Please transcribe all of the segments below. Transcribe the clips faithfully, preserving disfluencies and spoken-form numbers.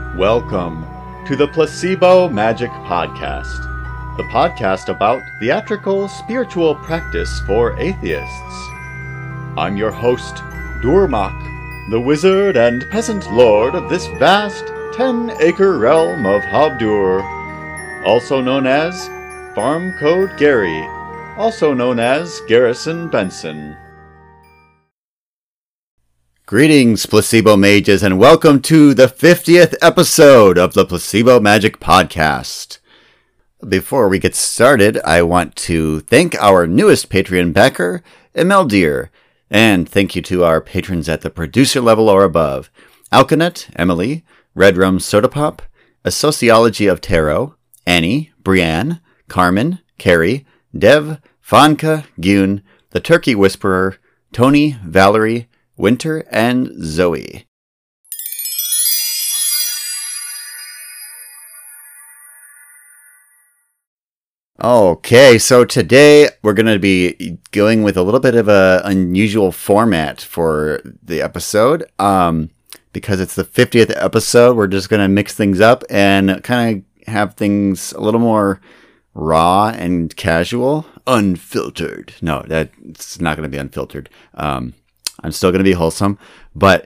Welcome to the Placebo Magic Podcast, the podcast about theatrical spiritual practice for atheists. I'm your host, Durmak, the wizard and peasant lord of this vast ten-acre realm of Habdur, also known as Farm Code Gary, also known as Garrison Benson. Greetings, Placebo Mages, and welcome to the fiftieth episode of the Placebo Magic Podcast. Before we get started, I want to thank our newest Patreon backer, Emeldir, and thank you to our patrons at the producer level or above, Alkanet, Emily, Red Rum Soda Pop, A Sociology of Tarot, Annie, Brianne, Carmen, Carrie, Dev, Fanka, Gyun, The Turkey Whisperer, Tony, Valerie, Winter, and Zoe. Okay, so today we're going to be going with a little bit of an unusual format for the episode. Um, because it's the fiftieth episode, we're just going to mix things up and kind of have things a little more raw and casual. Unfiltered. No, that's not going to be unfiltered. Um... I'm still going to be wholesome, but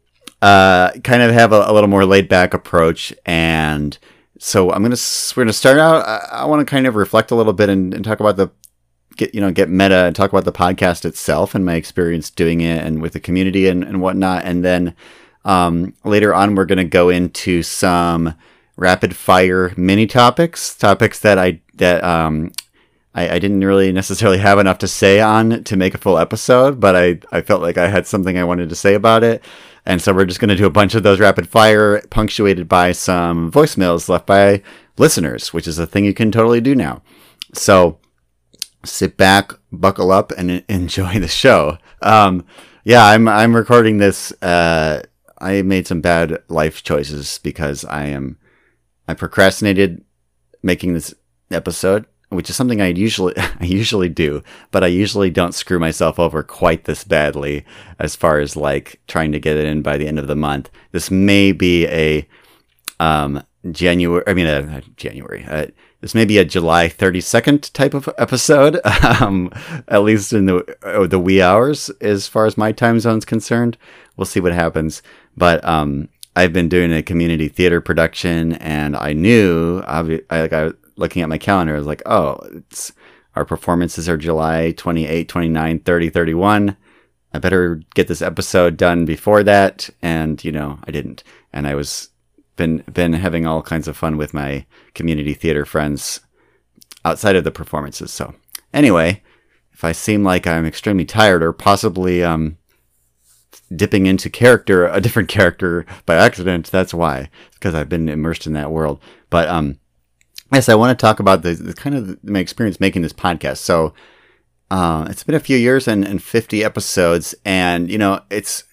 uh, kind of have a, a little more laid back approach. And so I'm going to, we're going to start out. I, I want to kind of reflect a little bit and, and talk about the, get, you know, get meta and talk about the podcast itself and my experience doing it and with the community and, and whatnot. And then um, later on, we're going to go into some rapid fire mini topics, topics that I, that, um, I, I didn't really necessarily have enough to say on to make a full episode, but I, I felt like I had something I wanted to say about it. And so we're just going to do a bunch of those rapid fire punctuated by some voicemails left by listeners, which is a thing you can totally do now. So sit back, buckle up, and enjoy the show. Um, yeah, I'm I'm recording this. Uh, I made some bad life choices because I am I procrastinated making this episode, which is something I usually I usually do, but I usually don't screw myself over quite this badly as far as like trying to get it in by the end of the month. This may be a um, January, I mean, a, January, uh, this may be a July thirty-second type of episode, um, at least in the uh, the wee hours as far as my time zone's concerned. We'll see what happens. But um, I've been doing a community theater production, and I knew, I, like I looking at my calendar, I was like, oh, it's our performances are July twenty-eighth, twenty-ninth, thirtieth, thirty-first. I better get this episode done before that. And, you know, I didn't. And I was been been having all kinds of fun with my community theater friends outside of the performances. So anyway, if I seem like I'm extremely tired or possibly um dipping into character, a different character by accident, that's why. It's because I've been immersed in that world. But um yes, I want to talk about the, the kind of my experience making this podcast. So uh, it's been a few years and, and fifty episodes, and you know it's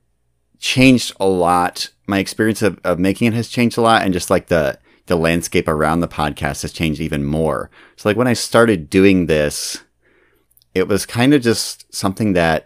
changed a lot. My experience of, of making it has changed a lot, and just like the the landscape around the podcast has changed even more. So like when I started doing this, it was kind of just something that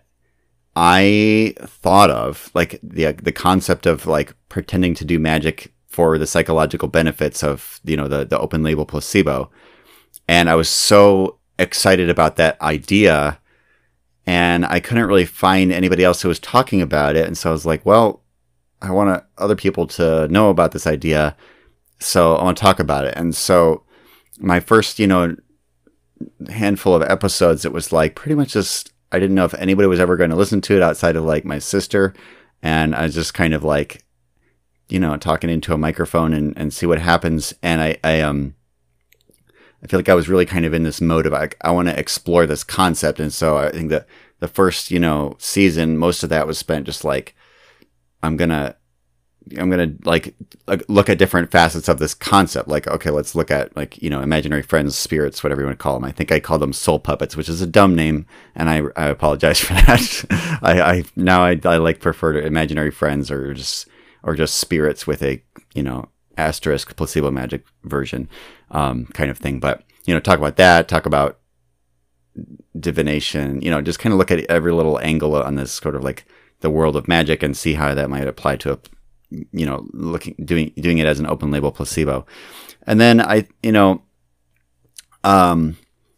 I thought of, like the the concept of like pretending to do magic for the psychological benefits of, you know, the, the open label placebo. And I was so excited about that idea, and I couldn't really find anybody else who was talking about it. And so I was like, well, I want other people to know about this idea, so I want to talk about it. And so my first, you know, handful of episodes, it was like pretty much just, I didn't know if anybody was ever going to listen to it outside of like my sister. And I was just kind of like, you know, talking into a microphone and, and see what happens. And I, I, um, I feel like I was really kind of in this mode of, like, I want to explore this concept. And so I think that the first, you know, season, most of that was spent just like, I'm going to, I'm going to like look at different facets of this concept. Like, okay, let's look at like, you know, imaginary friends, spirits, whatever you want to call them. I think I called them soul puppets, which is a dumb name. And I, I apologize for that. I, I, now I, I like prefer to imaginary friends or just, or just spirits with a, you know, asterisk placebo magic version, um, kind of thing. But, you know, talk about that, talk about divination, you know, just kind of look at every little angle on this sort of like the world of magic and see how that might apply to a, you know, looking, doing, doing it as an open label placebo. And then I, you know, um,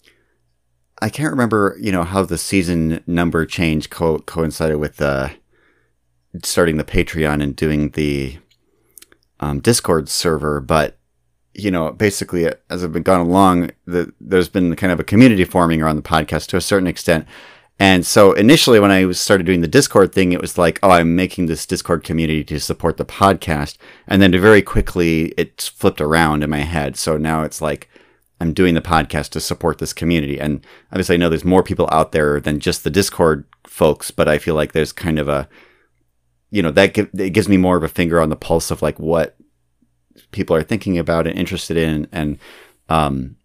I can't remember, you know, how the season number change co- coincided with uh, starting the Patreon and doing the um, Discord server. But, you know, basically, as I've been gone along, the, there's been kind of a community forming around the podcast to a certain extent. And so initially when I started doing the Discord thing, it was like, oh, I'm making this Discord community to support the podcast. And then very quickly it flipped around in my head. So now it's like, I'm doing the podcast to support this community. And obviously I know there's more people out there than just the Discord folks, but I feel like there's kind of a, you know, that give, it gives me more of a finger on the pulse of like what people are thinking about and interested in, and, um,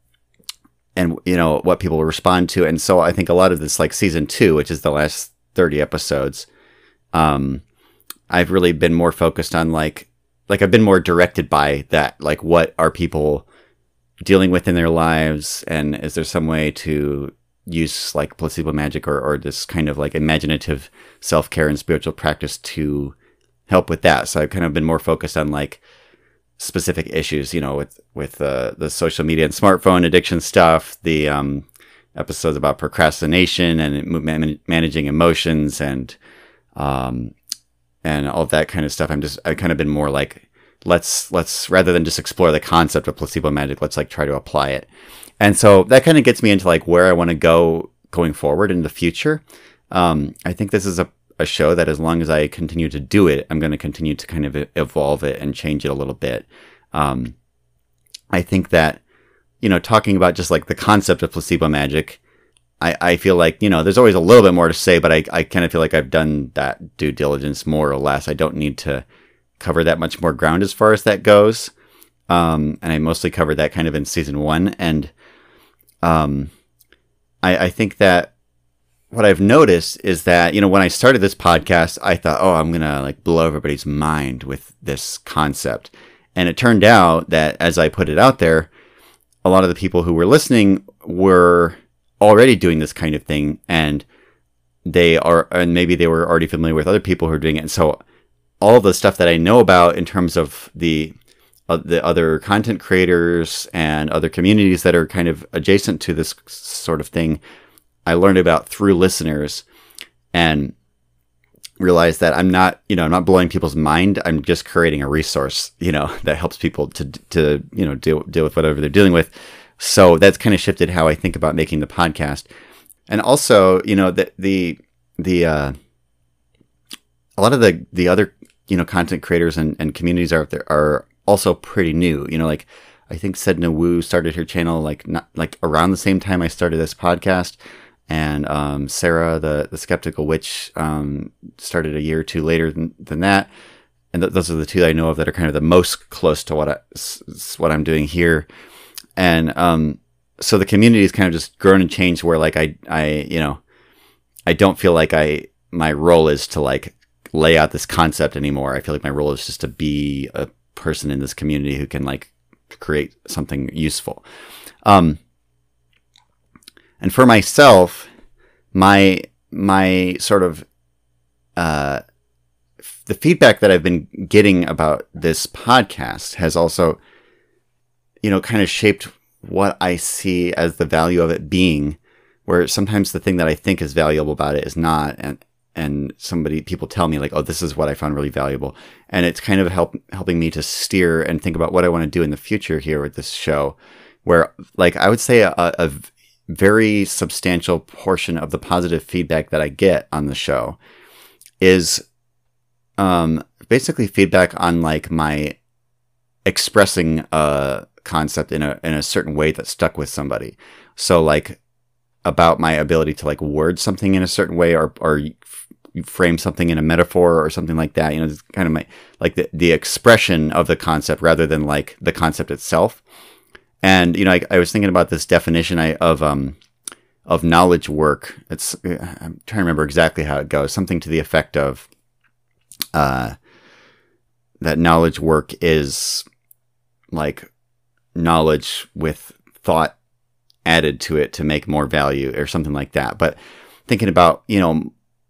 and, you know, what people will respond to. And so I think a lot of this, like season two, which is the last thirty episodes, um, I've really been more focused on like, like I've been more directed by that, like what are people dealing with in their lives, and is there some way to use like placebo magic or, or this kind of like imaginative self-care and spiritual practice to help with that. So I've kind of been more focused on like specific issues, you know, with with uh, the social media and smartphone addiction stuff, the um, episodes about procrastination and man- managing emotions, and um, and all that kind of stuff. I'm just I've kind of been more like, let's let's rather than just explore the concept of placebo magic, let's like try to apply it. And so that kind of gets me into like where I want to go going forward in the future. Um, I think this is a, a show that as long as I continue to do it, I'm going to continue to kind of evolve it and change it a little bit. Um, I think that, you know, talking about just like the concept of placebo magic, I, I feel like, you know, there's always a little bit more to say, but I, I kind of feel like I've done that due diligence more or less. I don't need to cover that much more ground as far as that goes. Um, and I mostly covered that kind of in season one. And um, I, I think that what I've noticed is that, you know, when I started this podcast, I thought, oh, I'm going to like blow everybody's mind with this concept. And it turned out that as I put it out there, a lot of the people who were listening were already doing this kind of thing. And they are, and maybe they were already familiar with other people who are doing it. And so all the stuff that I know about in terms of the uh, the other content creators and other communities that are kind of adjacent to this sort of thing, I learned about through listeners, and realized that I'm not, you know, I'm not blowing people's mind. I'm just creating a resource, you know, that helps people to, to, you know, deal, deal with whatever they're dealing with. So that's kind of shifted how I think about making the podcast. And also, you know, the, the, the, uh, a lot of the, the other, you know, content creators and, and communities out there are also pretty new. You know, like I think Sedna Wu started her channel like not like around the same time I started this podcast, and um, Sarah the the Skeptical Witch um, started a year or two later than, than that. And th- those are the two that I know of that are kind of the most close to what I s- what I'm doing here. And um, so the community has kind of just grown and changed. Where like I I you know I don't feel like I my role is to like lay out this concept anymore. I feel like my role is just to be a person in this community who can like create something useful. Um, and for myself, my, my sort of, uh, f- the feedback that I've been getting about this podcast has also, you know, kind of shaped what I see as the value of it being, where sometimes the thing that I think is valuable about it is not. And, and somebody, people tell me like, oh, this is what I found really valuable. And it's kind of help, helping me to steer and think about what I want to do in the future here with this show, where like, I would say a, a very substantial portion of the positive feedback that I get on the show is, um, basically feedback on like my expressing a concept in a, in a certain way that stuck with somebody. So like about my ability to like word something in a certain way, or, or frame something in a metaphor or something like that. You know, it's kind of my, like the, the expression of the concept rather than like the concept itself. And, you know, I, I was thinking about this definition I, of, um, of knowledge work. It's, I'm trying to remember exactly how it goes. Something to the effect of, uh, that knowledge work is like knowledge with thought added to it to make more value or something like that. But thinking about, you know,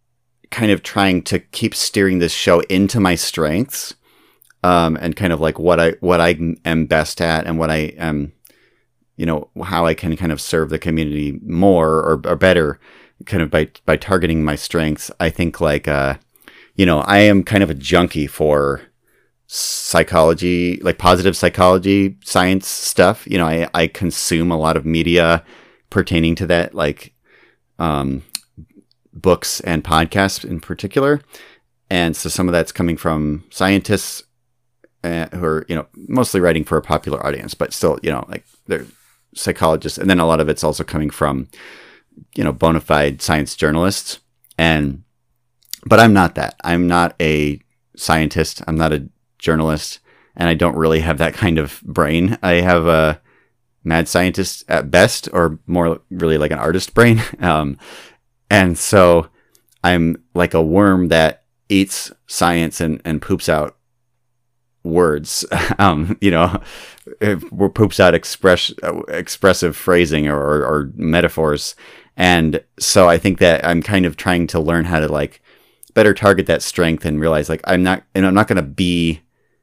kind of trying to keep steering this show into my strengths, um, and kind of like what I what I am best at and what I am, you know, how I can kind of serve the community more or, or better, kind of by by targeting my strengths. I think like uh, you know, I am kind of a junkie for psychology, like positive psychology, science stuff. You know, I I consume a lot of media pertaining to that, like um, books and podcasts in particular. And so some of that's coming from scientists uh, who are, you know, mostly writing for a popular audience, but still, you know, like they're psychologists. And then a lot of it's also coming from, you know, bona fide science journalists. And, but I'm not that. I'm not a scientist. I'm not a journalist. And I don't really have that kind of brain. I have a mad scientist at best, or more really like an artist brain. Um, and so I'm like a worm that eats science and, and poops out words, um, you know, poops out express, expressive phrasing or, or, or metaphors. And so I think that I'm kind of trying to learn how to like better target that strength and realize like I'm not, and I'm not going to be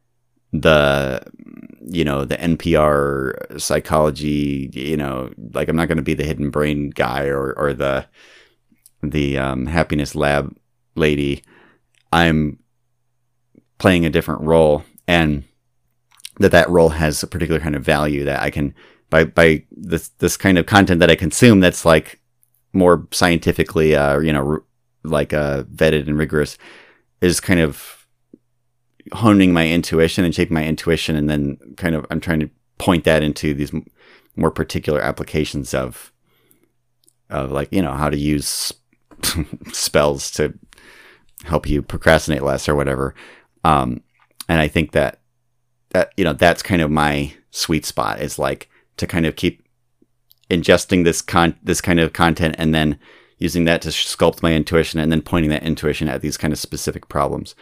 the, you know, the N P R psychology, you know, like I'm not going to be the hidden brain guy or, or the, the um, happiness lab lady. I'm playing a different role, and that that role has a particular kind of value that I can, by, by this, this kind of content that I consume, that's like more scientifically, uh, you know, r- like uh, vetted and rigorous, is kind of honing my intuition and shaping my intuition. And then kind of, I'm trying to point that into these m- more particular applications of, of like, you know, how to use spells to help you procrastinate less or whatever. Um, and I think that, that, you know, that's kind of my sweet spot, is like to kind of keep ingesting this con this kind of content and then using that to sculpt my intuition and then pointing that intuition at these kind of specific problems.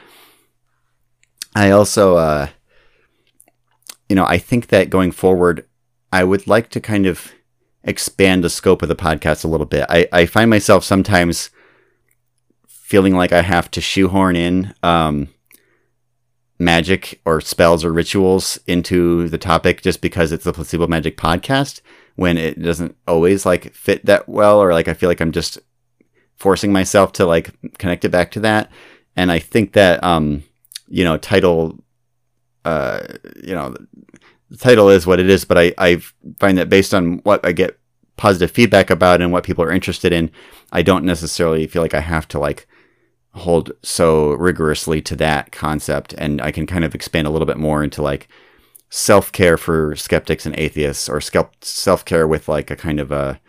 I also, uh, you know, I think that going forward, I would like to kind of expand the scope of the podcast a little bit. I, I find myself sometimes feeling like I have to shoehorn in um, magic or spells or rituals into the topic just because it's the Placebo Magic podcast, when it doesn't always like fit that well, or like I feel like I'm just forcing myself to like connect it back to that. And I think that um, you know, title, uh, you know, the title is what it is, but I, I find that based on what I get positive feedback about and what people are interested in, I don't necessarily feel like I have to like hold so rigorously to that concept. And I can kind of expand a little bit more into like self-care for skeptics and atheists, or self-care with like a kind of a,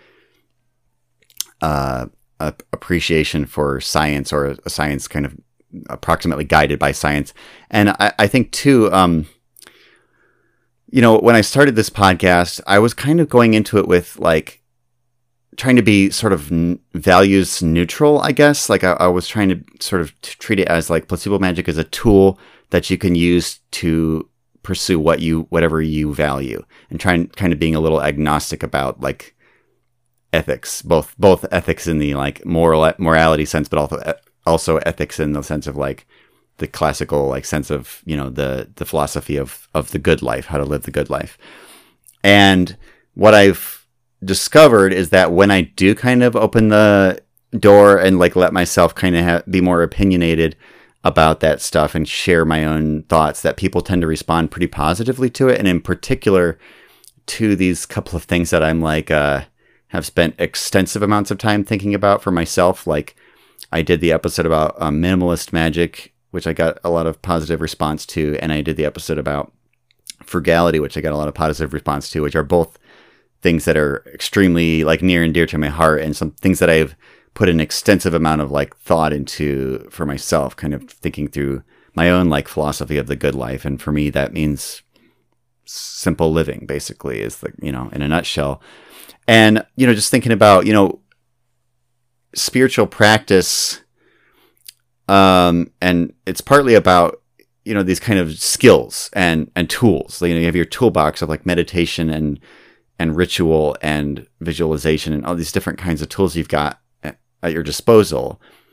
uh, a appreciation for science, or a science kind of approximately guided by science. And I, I think too, um, you know, when I started this podcast, I was kind of going into it with like trying to be sort of n- values neutral, I guess. Like I, I was trying to sort of t- treat it as like Placebo Magic is a tool that you can use to pursue what you, whatever you value, and trying kind of being a little agnostic about like ethics, both, both ethics in the like moral morality sense, but also also ethics in the sense of like the classical like sense of, you know, the the philosophy of of the good life, how to live the good life. And what I've discovered is that when I do kind of open the door and like let myself kind of ha- be more opinionated about that stuff and share my own thoughts, that people tend to respond pretty positively to it. And in particular to these couple of things that I'm like uh have spent extensive amounts of time thinking about for myself. Like I did the episode about um, minimalist magic, which I got a lot of positive response to. And I did the episode about frugality, which I got a lot of positive response to, which are both things that are extremely like near and dear to my heart, and some things that I've put an extensive amount of like thought into for myself, kind of thinking through my own like philosophy of the good life. And for me, that means simple living, basically, is the, you know, in a nutshell. And, you know, just thinking about, you know, spiritual practice, um, and it's partly about, you know, these kind of skills and, and tools. You know, you have your toolbox of like meditation and, and ritual and visualization and all these different kinds of tools you've got at, at your disposal.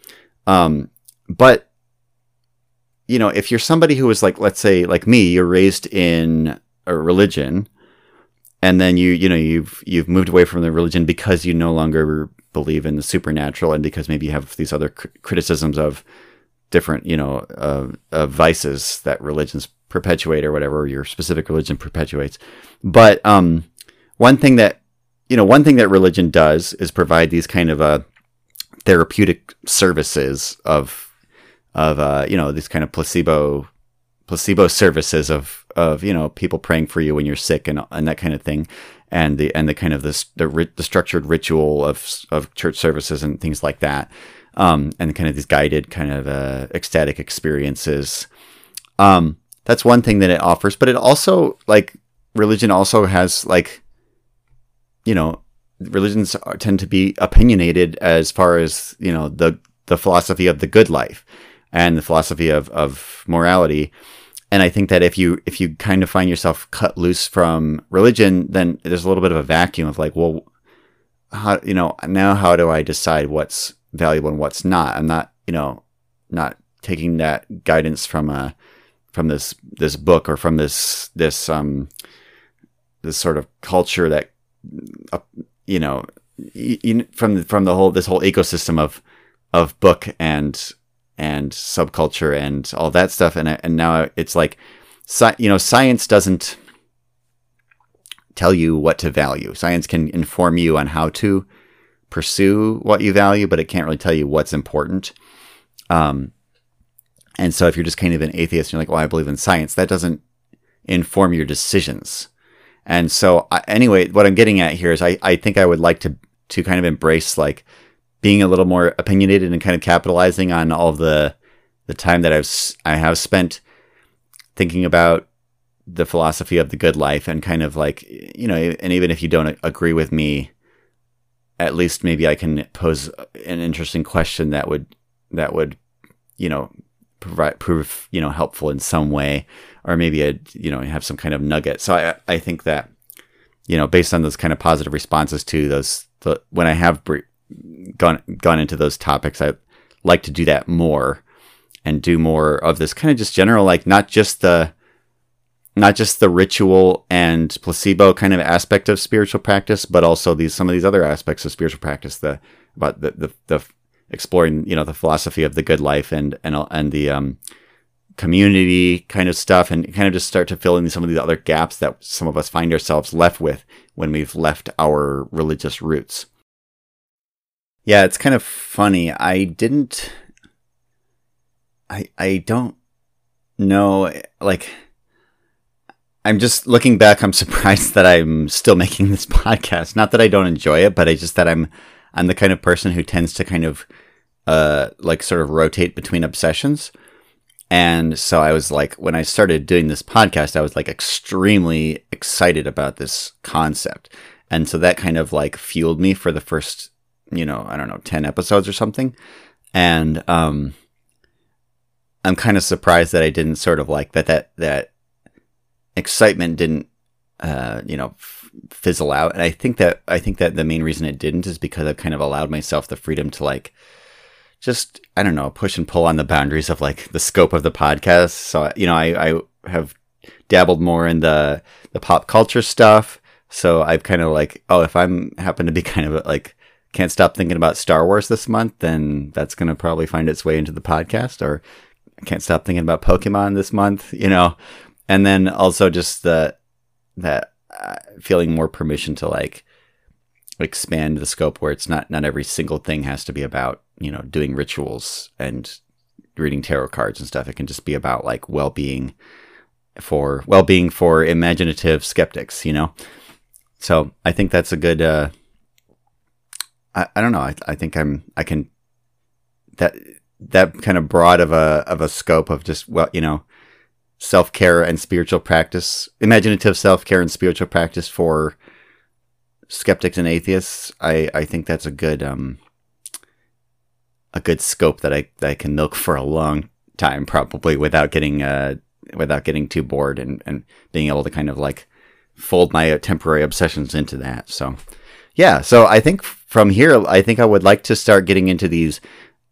Um, but, you know, if you're somebody who is like, let's say like me, you're raised in a religion, and then you, you know, you've, you've moved away from the religion because you no longer believe in the supernatural, and because maybe you have these other cr- criticisms of different, you know, uh, uh, vices that religions perpetuate or whatever your specific religion perpetuates. But um, one thing that, you know, one thing that religion does is provide these kind of uh, therapeutic services of, of uh, you know, these kind of placebo, placebo services of, of, you know, people praying for you when you're sick and and that kind of thing, and the and the kind of this the, the structured ritual of of church services and things like that, um, and kind of these guided kind of uh, ecstatic experiences. Um, that's one thing that it offers, but it also, like, religion also has, like, you know, religions are, tend to be opinionated as far as, you know, the the philosophy of the good life and the philosophy of of morality. And I think that if you if you kind of find yourself cut loose from religion, then there's a little bit of a vacuum of like, well, how, you know, now how do I decide what's valuable and what's not? I'm not, you know, not taking that guidance from a from this this book or from this this um this sort of culture that uh, you know you, from from the whole this whole ecosystem of of book and and subculture and all that stuff. And and now it's like, you know, science doesn't tell you what to value. Science can inform you on how to pursue what you value, but it can't really tell you what's important. Um, and so if you're just kind of an atheist and you're like, well, I believe in science, that doesn't inform your decisions. And so I, anyway, what I'm getting at here is I, I think I would like to, to kind of embrace like being a little more opinionated and kind of capitalizing on all of the the time that I've I have spent thinking about the philosophy of the good life, and kind of like, you know, and even if you don't agree with me, at least maybe I can pose an interesting question that would that would, you know, provide prove, you know, helpful in some way, or maybe a, you know, have some kind of nugget. So I I think that, you know, based on those kind of positive responses to those, the, when I have bre- gone gone into those topics, I like to do that more, and do more of this kind of just general, like not just the not just the ritual and placebo kind of aspect of spiritual practice, but also these some of these other aspects of spiritual practice, the about the the, the exploring, you know, the philosophy of the good life and and and the um, community kind of stuff, and kind of just start to fill in some of these other gaps that some of us find ourselves left with when we've left our religious roots. Yeah, it's kind of funny. I didn't, I, I don't know, like, I'm just looking back, I'm surprised that I'm still making this podcast. Not that I don't enjoy it, but I just that I'm, I'm the kind of person who tends to kind of, uh, like sort of rotate between obsessions. And so I was like, when I started doing this podcast, I was like extremely excited about this concept. And so that kind of like fueled me for the first, you know, I don't know, ten episodes or something. And um, I'm kind of surprised that I didn't sort of like that, that, that excitement didn't, uh, you know, f- fizzle out. And I think that, I think that the main reason it didn't is because I've kind of allowed myself the freedom to like, just, I don't know, push and pull on the boundaries of like the scope of the podcast. So, you know, I, I have dabbled more in the, the pop culture stuff. So I've kind of like, oh, if I'm happen to be kind of like, can't stop thinking about Star Wars this month, then that's going to probably find its way into the podcast. Or I can't stop thinking about Pokemon this month, you know. And then also just the that uh, feeling more permission to like expand the scope, where it's not not every single thing has to be about, you know, doing rituals and reading tarot cards and stuff. It can just be about like well-being for well-being for imaginative skeptics, you know. So I think that's a good. Uh, I, I don't know. I I think I'm I can that that kind of broad of a of a scope of just, well, you know, self-care and spiritual practice, imaginative self-care and spiritual practice for skeptics and atheists. I, I think that's a good um a good scope that I that I can milk for a long time, probably without getting uh without getting too bored, and, and being able to kind of like fold my temporary obsessions into that. So yeah, so I think from here, I think I would like to start getting into these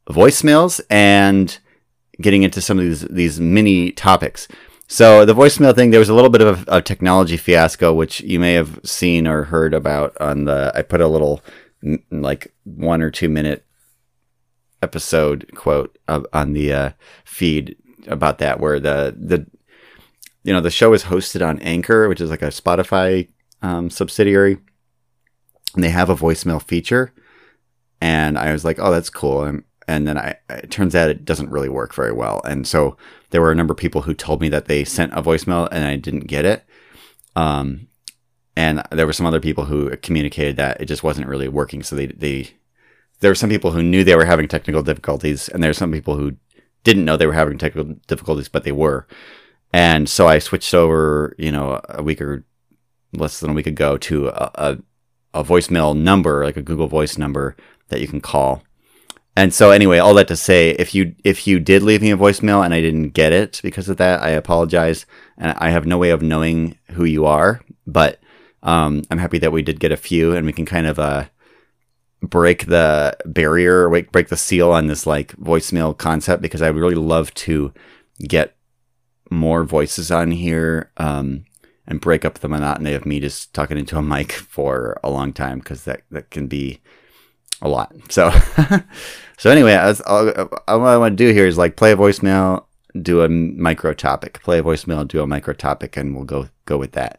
voicemails and getting into some of these these mini topics. So the voicemail thing, there was a little bit of a, a technology fiasco, which you may have seen or heard about on the, I put a little like one or two minute episode quote of, on the uh, feed about that, where the, the, you know, the show is hosted on Anchor, which is like a Spotify um, subsidiary, and they have a voicemail feature. And I was like, oh, that's cool. And, and then I, it turns out it doesn't really work very well. And so there were a number of people who told me that they sent a voicemail and I didn't get it. Um, and there were some other people who communicated that it just wasn't really working. So they, they, there were some people who knew they were having technical difficulties, and there were some people who didn't know they were having technical difficulties, but they were. And so I switched over, you know, a week or less than a week ago to a, a, a voicemail number, like a Google Voice number that you can call. And so anyway, all that to say, if you if you did leave me a voicemail and I didn't get it because of that, I apologize. And I have no way of knowing who you are, but um, I'm happy that we did get a few, and we can kind of uh, break the barrier, break, break the seal on this like voicemail concept, because I would really love to get more voices on here um, and break up the monotony of me just talking into a mic for a long time, because that, that can be a lot. So, so anyway, as, all, all I want to do here is like play a voicemail, do a micro topic, play a voicemail, do a micro topic, and we'll go go with that.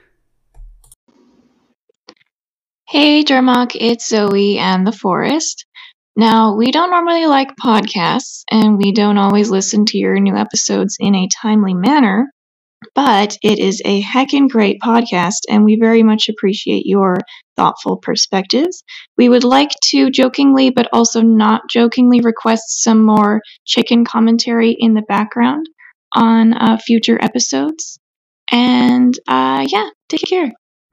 Hey, Dermok, it's Zoe and the Forest. Now, we don't normally like podcasts, and we don't always listen to your new episodes in a timely manner, but it is a heckin' great podcast, and we very much appreciate your thoughtful perspectives. We would like to jokingly, but also not jokingly, request some more chicken commentary in the background on uh, future episodes. And, uh, yeah, take care.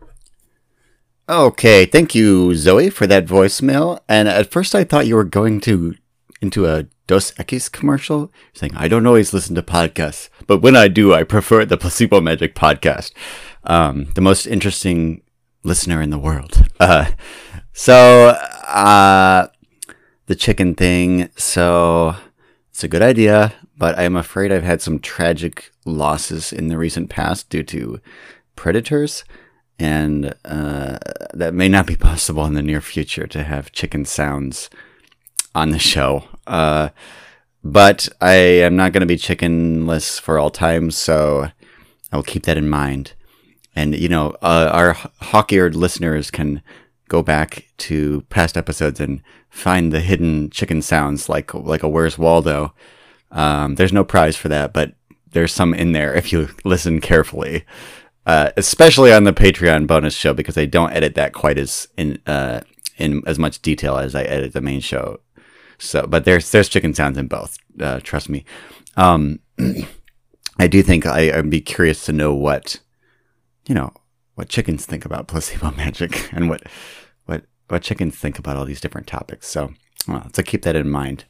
Okay, thank you, Zoe, for that voicemail. And at first I thought you were going to into a Dos Equis commercial, saying, I don't always listen to podcasts, but when I do, I prefer the Placebo Magic podcast. Um, the most interesting listener in the world. Uh, so, uh, the chicken thing. So, it's a good idea, but I'm afraid I've had some tragic losses in the recent past due to predators. And uh, that may not be possible in the near future to have chicken sounds on the show. Uh, but I am not going to be chickenless for all time, so I will keep that in mind. And, you know, uh, our hawk-eared listeners can go back to past episodes and find the hidden chicken sounds like like a Where's Waldo. Um, there's no prize for that, but there's some in there if you listen carefully. Uh, especially on the Patreon bonus show, because I don't edit that quite as in uh, in as much detail as I edit the main show. So, but there's there's chicken sounds in both. Uh, trust me. Um, I do think I, I'd be curious to know what you know what chickens think about Placebo Magic, and what what what chickens think about all these different topics. So, well, so keep that in mind.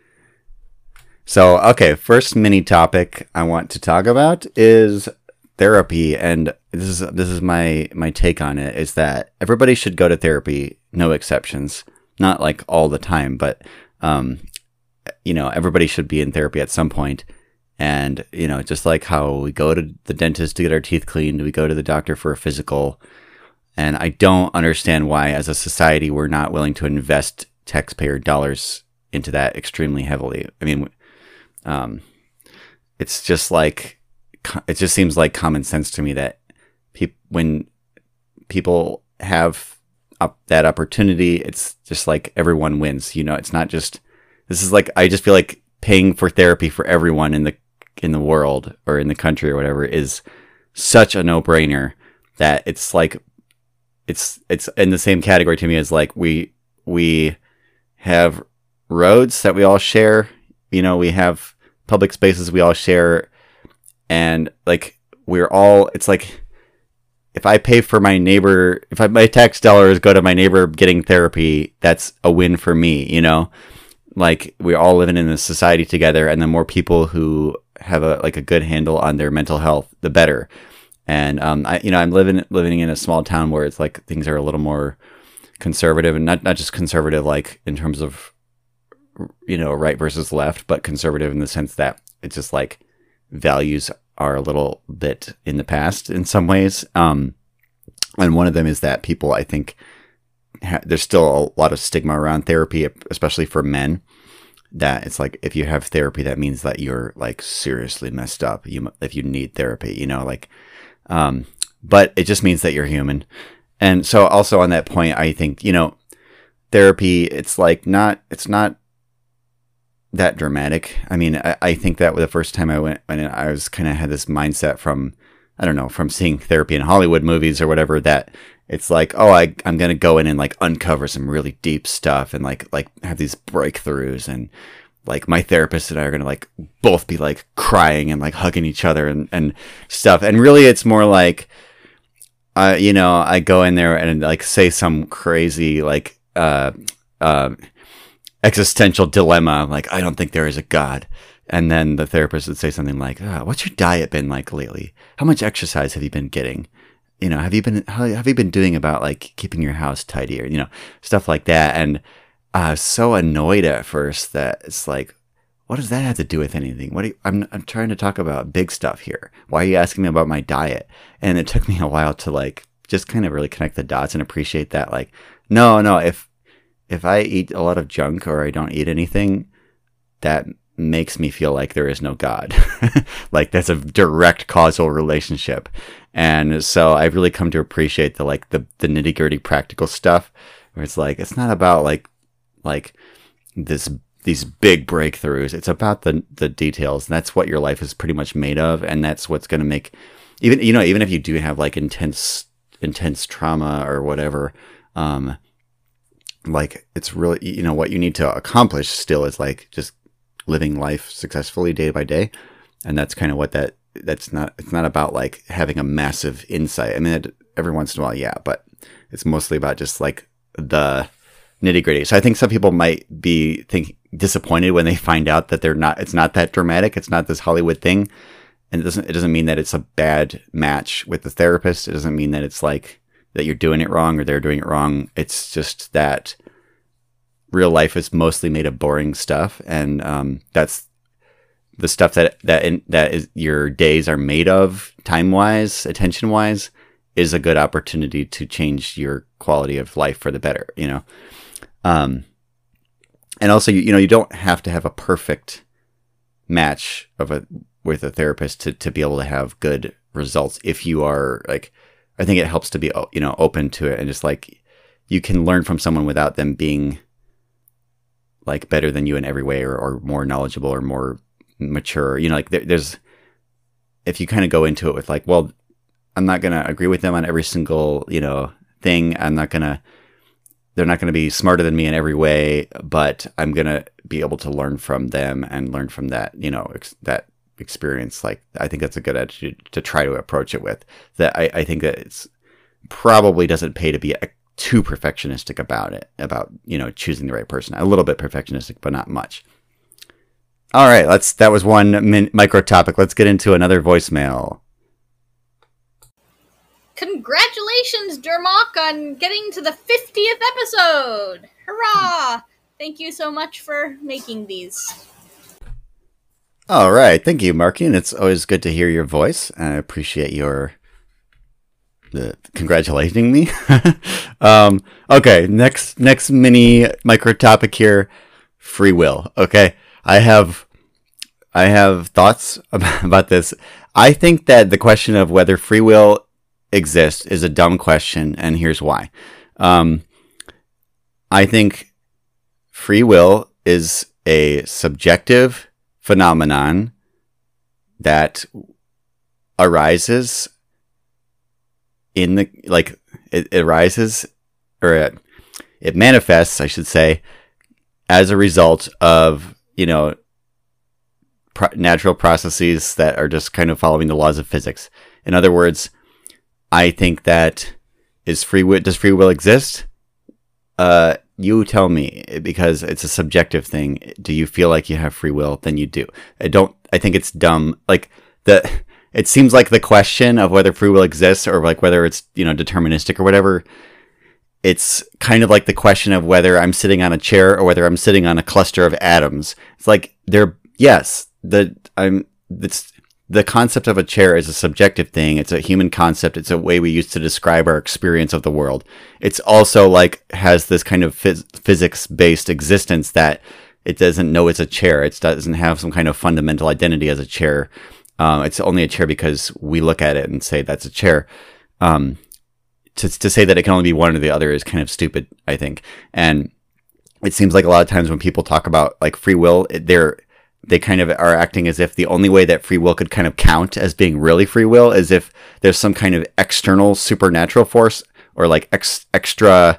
So, okay, first mini topic I want to talk about is therapy, and this is this is my my take on it, is that everybody should go to therapy, no exceptions. Not like all the time, but um, you know, everybody should be in therapy at some point. And you know, just like how we go to the dentist to get our teeth cleaned, we go to the doctor for a physical. And I don't understand why, as a society, we're not willing to invest taxpayer dollars into that extremely heavily. I mean, um, it's just like. It just seems like common sense to me that pe- when people have up that opportunity, it's just like everyone wins. You know, it's not just, this is like, I just feel like paying for therapy for everyone in the, in the world or in the country or whatever is such a no-brainer that it's like, it's, it's in the same category to me as like we, we have roads that we all share, you know, we have public spaces we all share. And like, we're all, it's like, if I pay for my neighbor, if I, my tax dollars go to my neighbor getting therapy, that's a win for me, you know? Like, we're all living in a society together, and the more people who have a, like a good handle on their mental health, the better. And, um, I, you know, I'm living, living in a small town where it's like, things are a little more conservative, and not, not just conservative, like in terms of you know, right versus left, but conservative in the sense that it's just like values are a little bit in the past in some ways. Um, and one of them is that people, I think, ha- there's still a lot of stigma around therapy, especially for men, that it's like, if you have therapy, that means that you're like seriously messed up. You, if you need therapy, you know, like, um, but it just means that you're human. And so also on that point, I think, you know, therapy, it's like not, it's not that dramatic. I mean, I, I think that the first time I went, and I was kind of had this mindset from, I don't know, from seeing therapy in Hollywood movies or whatever, that it's like, oh, I, I'm going to go in and like uncover some really deep stuff and like, like have these breakthroughs, and like my therapist and I are going to like both be like crying and like hugging each other and, and stuff. And really it's more like, uh, you know, I go in there and like say some crazy, like, uh, uh, existential dilemma, like, I don't think there is a God. And then the therapist would say something like, oh, what's your diet been like lately? How much exercise have you been getting? You know, have you been, how have you been doing about like keeping your house tidy, or, you know, stuff like that. And I was so annoyed at first that it's like, what does that have to do with anything? What do you, I'm, I'm trying to talk about big stuff here. Why are you asking me about my diet? And it took me a while to like, just kind of really connect the dots and appreciate that. Like, no, no, if, if I eat a lot of junk or I don't eat anything, that makes me feel like there is no God. Like that's a direct causal relationship. And so I've really come to appreciate the, like the, the nitty gritty practical stuff where it's like, it's not about like, like this, these big breakthroughs. It's about the, the details. And that's what your life is pretty much made of. And that's what's going to make, even, you know, even if you do have like intense, intense trauma or whatever, um, like it's really, you know, what you need to accomplish still is like just living life successfully day by day. And that's kind of what that, that's not, it's not about like having a massive insight. I mean, it, every once in a while, yeah, but it's mostly about just like the nitty gritty. So I think some people might be think disappointed when they find out that they're not, it's not that dramatic. It's not this Hollywood thing. And it doesn't, it doesn't mean that it's a bad match with the therapist. It doesn't mean that it's like that you're doing it wrong or they're doing it wrong. It's just that real life is mostly made of boring stuff. And, um, that's the stuff that, that, in, that is your days are made of, time wise, attention wise, is a good opportunity to change your quality of life for the better, you know? Um, and also, you, you know, you don't have to have a perfect match of a, with a therapist to, to be able to have good results. If you are like, I think it helps to be, you know, open to it and just like, you can learn from someone without them being like better than you in every way, or, or more knowledgeable or more mature, you know, like there, there's, if you kind of go into it with like, well, I'm not going to agree with them on every single, you know, thing. I'm not going to, they're not going to be smarter than me in every way, but I'm going to be able to learn from them and learn from that, you know, ex- that experience. Like, I think that's a good attitude to try to approach it with. That I, I think that it's probably doesn't pay to be a, too perfectionistic about it, about, you know, choosing the right person. A little bit perfectionistic, but not much. All right, let's, that was one min, micro topic. Let's get into another voicemail. Congratulations, Dermok, on getting to the fiftieth episode! Hurrah! Thank you so much for making these. All right, thank you, Marky, and it's always good to hear your voice. I appreciate your the congratulating me. um, okay, next next mini micro topic here, free will. Okay, I have I have thoughts about, about this. I think that the question of whether free will exists is a dumb question, and here's why. Um, I think free will is a subjective phenomenon that arises in the, like, it, it arises, or it, it manifests, I should say, as a result of, you know, pro- natural processes that are just kind of following the laws of physics. In other words, I think that is free will. Does free will exist? Uh, you tell me, because it's a subjective thing. Do you feel like you have free will? Then you do. I don't. I think it's dumb. Like the. It seems like the question of whether free will exists or like whether it's, you know, deterministic or whatever. it's kind of like the question of whether I'm sitting on a chair or whether I'm sitting on a cluster of atoms. It's like they're yes, the I'm it's the concept of a chair is a subjective thing. It's a human concept. It's a way we use to describe our experience of the world. It's also like has this kind of phys- physics-based existence that it doesn't know it's a chair. It doesn't have some kind of fundamental identity as a chair. Um, it's only a chair because we look at it and say that's a chair. Um, to to say that it can only be one or the other is kind of stupid, I think. And it seems like a lot of times when people talk about like free will, it, they're they kind of are acting as if the only way that free will could kind of count as being really free will is if there's some kind of external supernatural force or like ex- extra,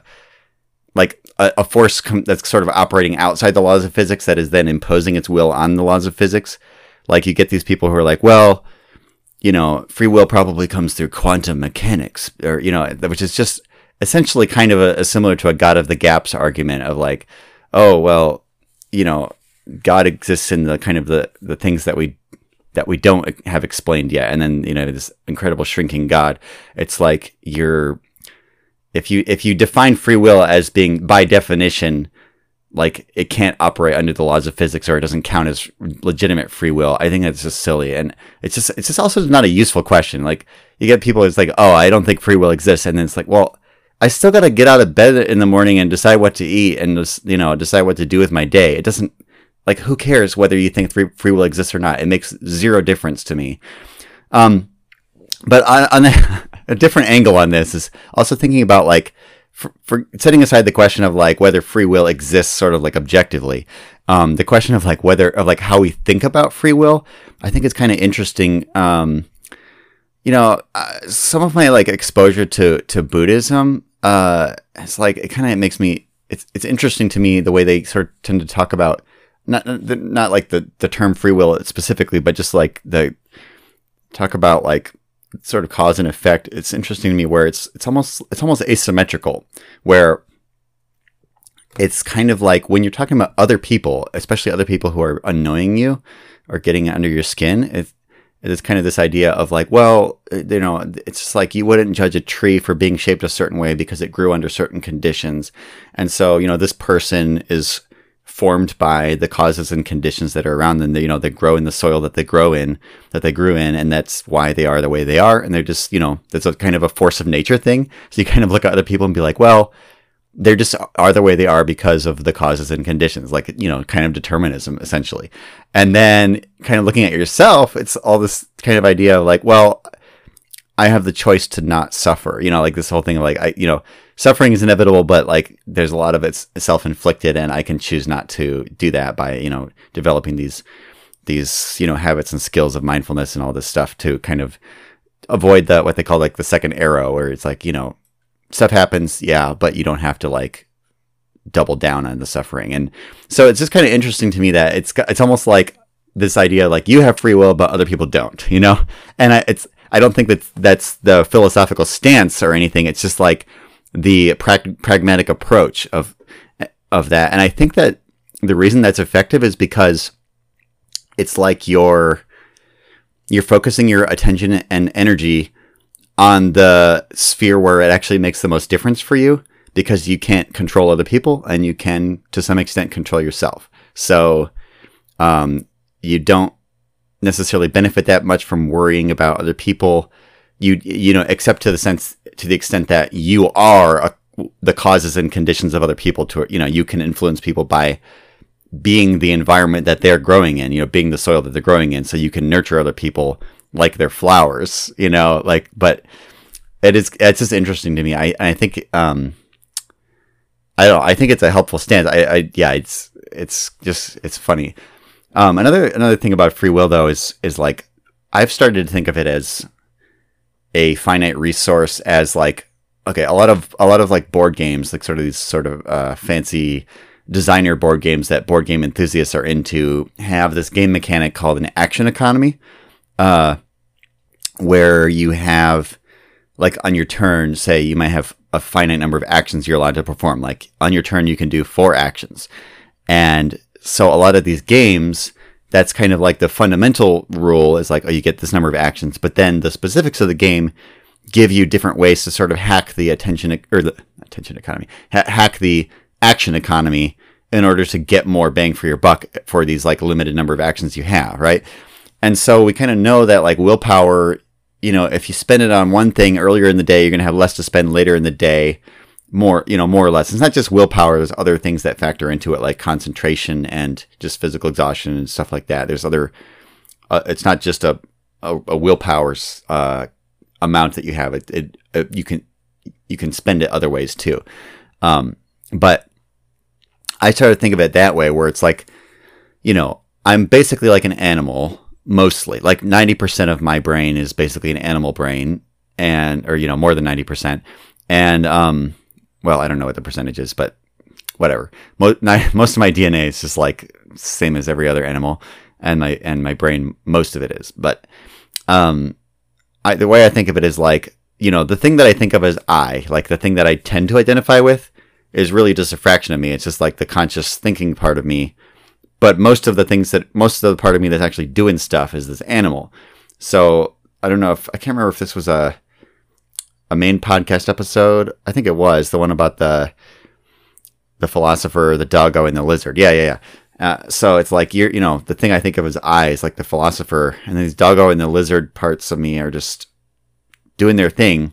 like a, a force com- that's sort of operating outside the laws of physics that is then imposing its will on the laws of physics. Like you get these people who are like, well, you know, free will probably comes through quantum mechanics, or, you know, which is just essentially kind of a, a similar to a God of the gaps argument of like, oh, well, you know, God exists in the kind of the, the things that we that we don't have explained yet. And then, you know, this incredible shrinking God. It's like you're if you if you define free will as being by definition like it can't operate under the laws of physics or it doesn't count as legitimate free will, I think that's just silly. And it's just it's just also not a useful question. Like you get people it's like, oh, I don't think free will exists, and then it's like, well, I still got to get out of bed in the morning and decide what to eat and just, you know, decide what to do with my day. It doesn't Like, who cares whether you think free, free will exists or not? It makes zero difference to me. Um, but on, on a, a different angle on this is also thinking about, like, for, for setting aside the question of, like, whether free will exists sort of, like, objectively. Um, the question of, like, whether, of, like, how we think about free will, I think it's kind of interesting. Um, you know, uh, some of my, like, exposure to, to Buddhism, uh, it's, like, it kind of makes me, it's, it's interesting to me the way they sort of tend to talk about Not not like the, the term free will specifically, but just like the talk about like sort of cause and effect. It's interesting to me where it's it's almost it's almost asymmetrical, where it's kind of like when you're talking about other people, especially other people who are annoying you or getting under your skin. It, it's kind of this idea of like, well, you know, it's just like you wouldn't judge a tree for being shaped a certain way because it grew under certain conditions, and so you know this person is formed by the causes and conditions that are around them. They, you know, they grow in the soil that they grow in, that they grew in, and that's why they are the way they are. And they're just, you know, that's a kind of a force of nature thing. So you kind of look at other people and be like, well, they're just are the way they are because of the causes and conditions, like, you know, kind of determinism, essentially. And then kind of looking at yourself, it's all this kind of idea of like, well, I have the choice to not suffer, you know, like this whole thing of like, I, you know, suffering is inevitable, but like there's a lot of it's self-inflicted, and I can choose not to do that by, you know, developing these, these, you know, habits and skills of mindfulness and all this stuff to kind of avoid the, what they call like the second arrow, where it's like, you know, stuff happens. Yeah. But you don't have to like double down on the suffering. And so it's just kind of interesting to me that it's, it's almost like this idea, like you have free will, but other people don't, you know? And I, it's, I don't think that that's the philosophical stance or anything. It's just like the prag- pragmatic approach of of that. And I think that the reason that's effective is because it's like you're you're focusing your attention and energy on the sphere where it actually makes the most difference for you, because you can't control other people and you can, to some extent, control yourself. So um, you don't necessarily benefit that much from worrying about other people, you you know, except to the sense to the extent that you are a, the causes and conditions of other people. To, you know, you can influence people by being the environment that they're growing in, you know, being the soil that they're growing in, so you can nurture other people like they're flowers, you know, like. But it is it's just interesting to me. I I think um I don't know, I think it's a helpful stance. I, I yeah, it's it's just it's funny. Um, another another thing about free will, though, is is like I've started to think of it as a finite resource, as like, okay, a lot of a lot of like board games, like sort of these sort of uh, fancy designer board games that board game enthusiasts are into, have this game mechanic called an action economy, uh, where you have, like, on your turn, say you might have a finite number of actions you're allowed to perform. Like on your turn, you can do four actions, and so a lot of these games, that's kind of like the fundamental rule is like, oh, you get this number of actions, but then the specifics of the game give you different ways to sort of hack the attention e- or the attention economy, ha- hack the action economy in order to get more bang for your buck for these like limited number of actions you have, right? And so we kind of know that like willpower, you know, if you spend it on one thing earlier in the day, you're going to have less to spend later in the day, more, you know, more or less. It's not just willpower. There's other things that factor into it, like concentration and just physical exhaustion and stuff like that. There's other, uh, it's not just a, a, a willpower uh, amount that you have. It, it, it, you can, you can spend it other ways too. Um, but I try to think of it that way, where it's like, you know, I'm basically like an animal, mostly. Like ninety percent of my brain is basically an animal brain, and, or, you know, more than ninety percent. And, um, well, I don't know what the percentage is, but whatever. Most, most of my D N A is just like same as every other animal, and my, and my brain, most of it is. But, um, I, the way I think of it is like, you know, the thing that I think of as I, like the thing that I tend to identify with, is really just a fraction of me. It's just like the conscious thinking part of me. But most of the things that, most of the part of me that's actually doing stuff is this animal. So I don't know if, I can't remember if this was a, a main podcast episode. I think it was the one about the, the philosopher, the doggo, and the lizard. Yeah, yeah, yeah. Uh, so it's like, you're, you know, the thing I think of as I is like the philosopher, and these doggo and the lizard parts of me are just doing their thing.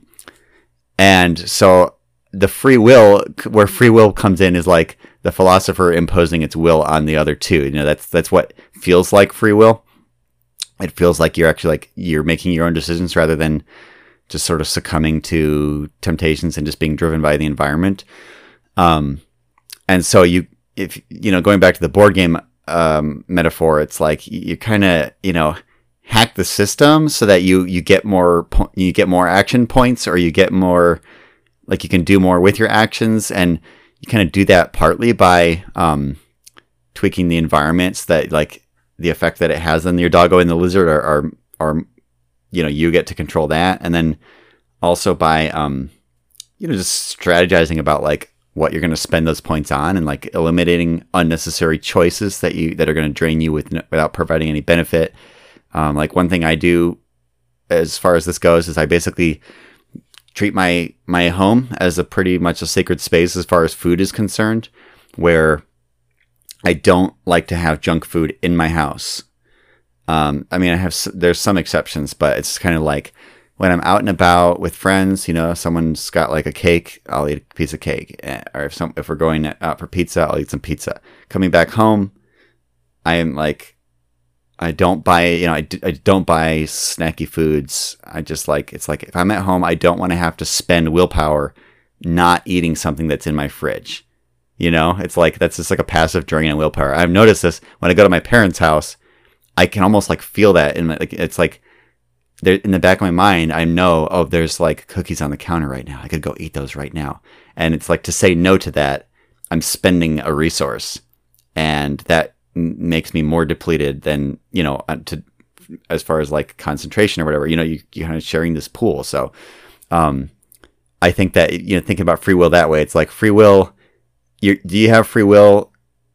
And so the free will, where free will comes in, is like the philosopher imposing its will on the other two. You know, that's that's what feels like free will. It feels like you're actually like you're making your own decisions rather than just sort of succumbing to temptations and just being driven by the environment. Um, and so you, if you know, going back to the board game um, metaphor, it's like you kind of you know hack the system so that you you get more po- you get more action points, or you get more. Like you can do more with your actions, and you kind of do that partly by um, tweaking the environments that, like, the effect that it has on your doggo and the lizard are, are, are, you know, you get to control that. And then also by, um, you know, just strategizing about like what you're going to spend those points on, and like eliminating unnecessary choices that you, that are going to drain you with, without providing any benefit. Um, like one thing I do as far as this goes is I basically treat my my home as a pretty much a sacred space as far as food is concerned, where I don't like to have junk food in my house. Um, I mean, I have there's some exceptions, but it's kind of like when I'm out and about with friends, you know, if someone's got like a cake, I'll eat a piece of cake, or if some if we're going out for pizza, I'll eat some pizza. Coming back home, I am like. I don't buy, you know, I, d- I don't buy snacky foods. I just like, it's like, if I'm at home, I don't want to have to spend willpower not eating something that's in my fridge. You know, it's like, that's just like a passive drain on willpower. I've noticed this when I go to my parents' house, I can almost like feel that in my, like, it's like, there in the back of my mind, I know, oh, there's like cookies on the counter right now. I could go eat those right now. And it's like, to say no to that, I'm spending a resource, and that makes me more depleted than, you know, to as far as like concentration or whatever, you know, you, you're kind of sharing this pool. So um, I think that, you know, thinking about free will that way, it's like free will, you do you have free will?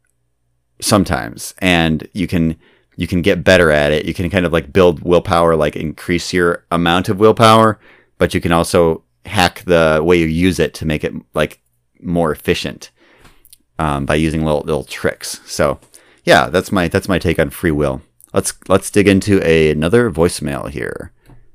Sometimes, and you can, you can get better at it. You can kind of like build willpower, like increase your amount of willpower, but you can also hack the way you use it to make it like more efficient um, by using little, little tricks. So yeah, that's my that's my take on free will. Let's let's dig into a, another voicemail here.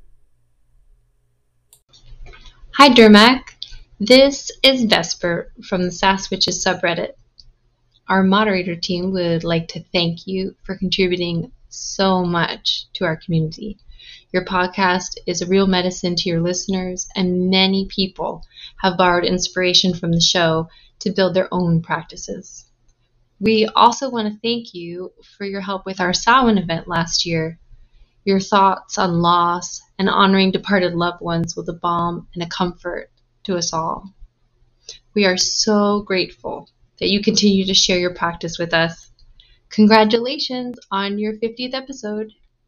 Hi Dermac, this is Vesper from the Sasquatches subreddit. Our moderator team would like to thank you for contributing so much to our community. Your podcast is a real medicine to your listeners, and many people have borrowed inspiration from the show to build their own practices. We also want to thank you for your help with our Samhain event last year. Your thoughts on loss and honoring departed loved ones was a balm and a comfort to us all. We are so grateful that you continue to share your practice with us. Congratulations on your fiftieth episode.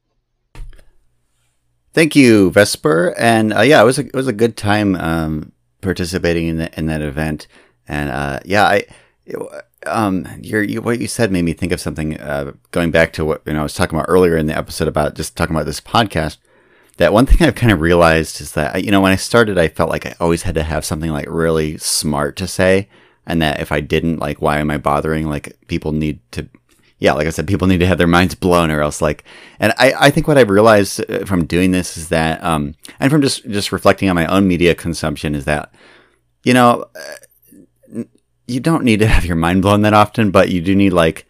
Thank you, Vesper. And uh, yeah, it was a, it was a good time um, participating in, the, in that event. And uh, yeah, I... It, Um, your, you, what you said made me think of something, uh, going back to what, you know, I was talking about earlier in the episode about just talking about this podcast. that one thing I've kind of realized is that, you know, when I started, I felt like I always had to have something like really smart to say. And that if I didn't, like, why am I bothering? Like, people need to, yeah, like I said, people need to have their minds blown or else, like, and I, I think what I've realized from doing this is that, um, and from just, just reflecting on my own media consumption is that, you know, you don't need to have your mind blown that often, but you do need, like,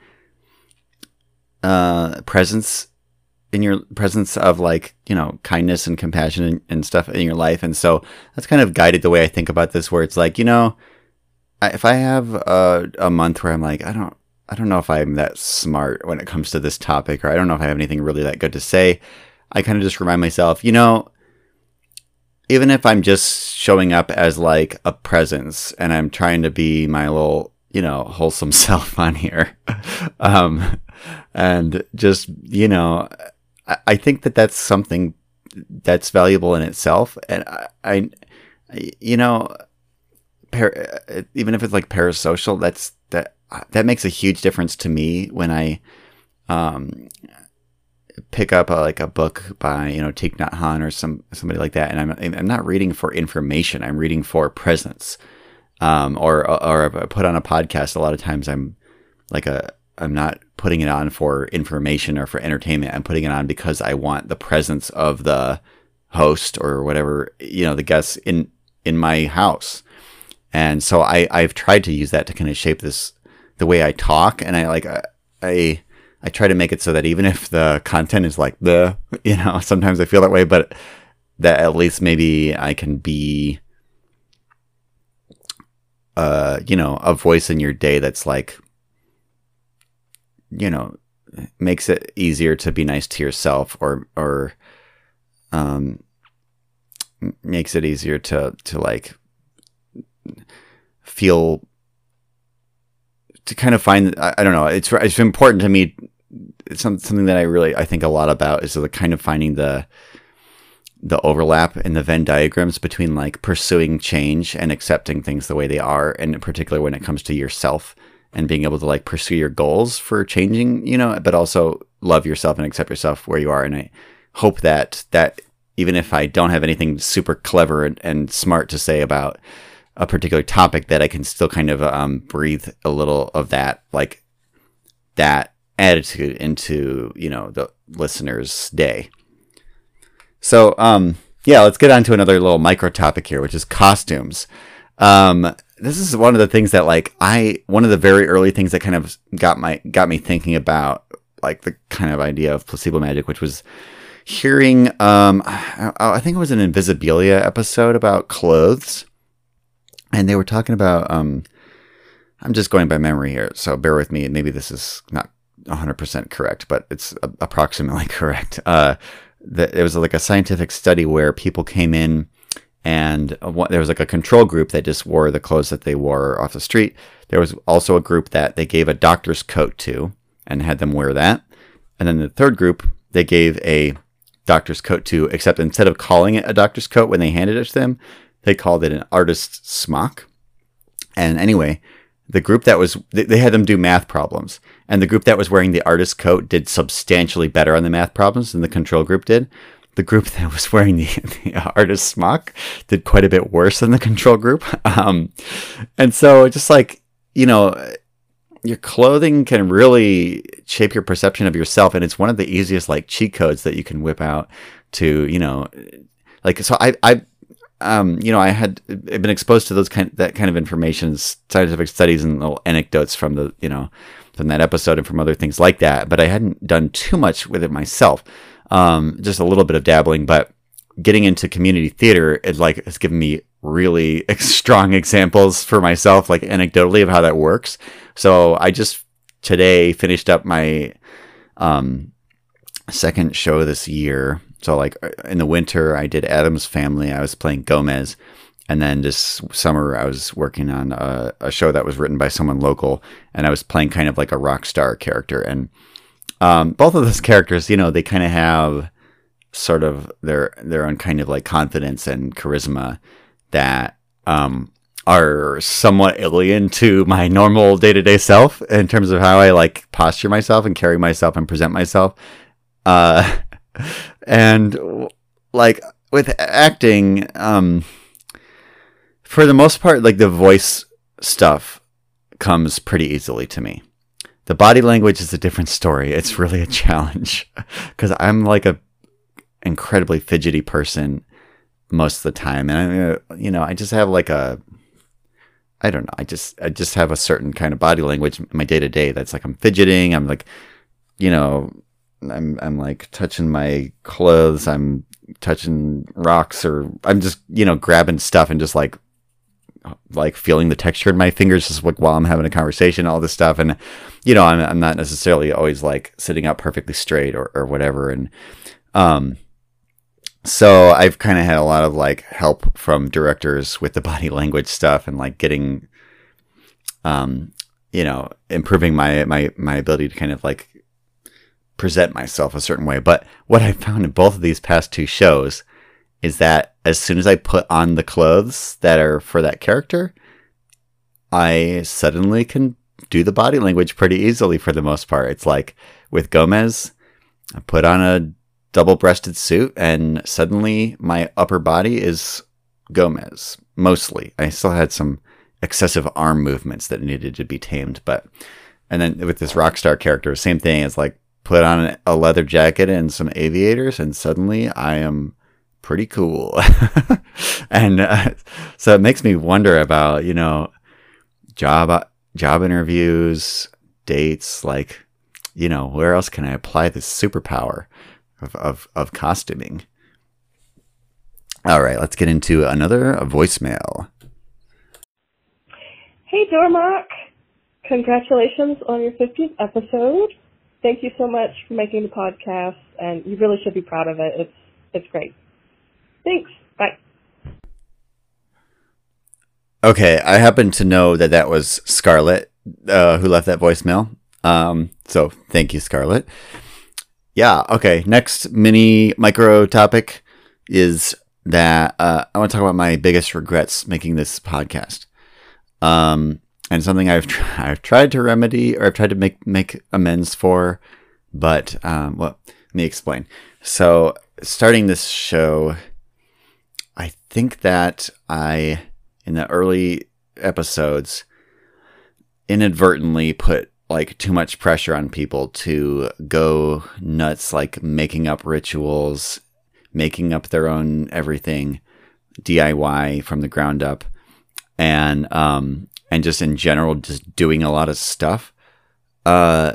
uh, presence in your presence of, like, you know, kindness and compassion and, and stuff in your life. And so that's kind of guided the way I think about this, where it's like, you know, if I have a, a month where I'm like, I don't, I don't know if I'm that smart when it comes to this topic, or I don't know if I have anything really that good to say, I kind of just remind myself, you know, even if I'm just showing up as like a presence and I'm trying to be my little, you know, wholesome self on here, um, and just, you know, I, I think that that's something that's valuable in itself. And I, I you know, par- even if it's like parasocial, that's, that, that makes a huge difference to me when I, um, pick up a, like a book by, you know, Thich Nhat Hanh or some somebody like that, and I'm I'm not reading for information. I'm reading for presence. Um, or or if I put on a podcast, a lot of times I'm like a I'm not putting it on for information or for entertainment. I'm putting it on because I want the presence of the host or whatever, you know, the guests in in my house. And so I I've tried to use that to kind of shape this the way I talk, and I like I. I I try to make it so that even if the content is like the, you know, sometimes I feel that way, but that at least maybe I can be, uh, you know, a voice in your day that's like, you know, makes it easier to be nice to yourself, or, or, um, makes it easier to, to like feel, to kind of find, I, I don't know, it's, it's important to me. It's something that I really, I think a lot about, is the kind of finding the, the overlap in the Venn diagrams between like pursuing change and accepting things the way they are. And in particular, when it comes to yourself and being able to like pursue your goals for changing, you know, but also love yourself and accept yourself where you are. And I hope that, that even if I don't have anything super clever and, and smart to say about a particular topic, that I can still kind of um, breathe a little of that, like that attitude into, you know, the listener's day. So, um, yeah, let's get on to another little micro topic here, which is costumes. Um, this is one of the things that, like, I, one of the very early things that kind of got my, got me thinking about, like, the kind of idea of placebo magic, which was hearing, um, I, I think it was an Invisibilia episode about clothes. And they were talking about, um, I'm just going by memory here, so bear with me. Maybe this is not one hundred percent correct, but it's a- approximately correct. Uh, the, it was like a scientific study where people came in, and uh, there was like a control group that just wore the clothes that they wore off the street. There was also a group that they gave a doctor's coat to and had them wear that. And then the third group, they gave a doctor's coat to, except instead of calling it a doctor's coat when they handed it to them, they called it an artist's smock. And anyway, the group that was, they had them do math problems. And the group that was wearing the artist's coat did substantially better on the math problems than the control group did. The group that was wearing the, the artist's smock did quite a bit worse than the control group. Um, and so just like, you know, your clothing can really shape your perception of yourself. And it's one of the easiest like cheat codes that you can whip out to, you know, like, so I, I, Um, you know, I had been exposed to those kind, that kind of information, scientific studies and little anecdotes from the, you know, from that episode and from other things like that. But I hadn't done too much with it myself. Um, just a little bit of dabbling, but getting into community theater, it like has given me really strong examples for myself, like anecdotally, of how that works. So I just today finished up my, um, second show this year. So like in the winter, I did Addams Family. I was playing Gomez. And then this summer, I was working on a, a show that was written by someone local. And I was playing kind of like a rock star character. And um, both of those characters, you know, they kind of have sort of their their own kind of like confidence and charisma that um, are somewhat alien to my normal day-to-day self in terms of how I like posture myself and carry myself and present myself. Uh And like with acting, um, for the most part, like the voice stuff comes pretty easily to me. The body language is a different story. It's really a challenge because I'm like a incredibly fidgety person most of the time, and I, you know, I just have like a, I don't know, I just I just have a certain kind of body language in my day to day that's like I'm fidgeting. I'm like, you know, I'm I'm like touching my clothes. I'm touching rocks, or I'm just, you know, grabbing stuff and just like like feeling the texture in my fingers just like while I'm having a conversation, all this stuff. And, you know, I'm, I'm not necessarily always like sitting up perfectly straight or, or whatever. And, um, so I've kind of had a lot of like help from directors with the body language stuff and like getting, um, you know, improving my, my, my ability to kind of like present myself a certain way. But what I found in both of these past two shows is that as soon as I put on the clothes that are for that character, I suddenly can do the body language pretty easily for the most part. It's like with Gomez, I put on a double-breasted suit and suddenly my upper body is Gomez, mostly. I still had some excessive arm movements that needed to be tamed, but, and then with this Rockstar character, same thing. It's like put on a leather jacket and some aviators and suddenly I am pretty cool. And uh, so it makes me wonder about, you know, job job interviews, dates, like, you know, where else can I apply this superpower of, of, of costuming? All right, let's get into another voicemail. Hey, Dormark. Congratulations on your fiftieth episode. Thank you so much for making the podcast, and you really should be proud of it. It's it's great. Thanks. Bye. Okay, I happen to know that that was Scarlett uh, who left that voicemail. Um, so thank you, Scarlett. Yeah, okay. Next mini micro topic is that uh, I want to talk about my biggest regrets making this podcast. Um, and something I've tr- I've tried to remedy, or I've tried to make make amends for, but um, well, let me explain. So starting this show, I think that I, in the early episodes, inadvertently put like too much pressure on people to go nuts, like making up rituals, making up their own everything, D I Y from the ground up, and um, and just in general, just doing a lot of stuff. Uh,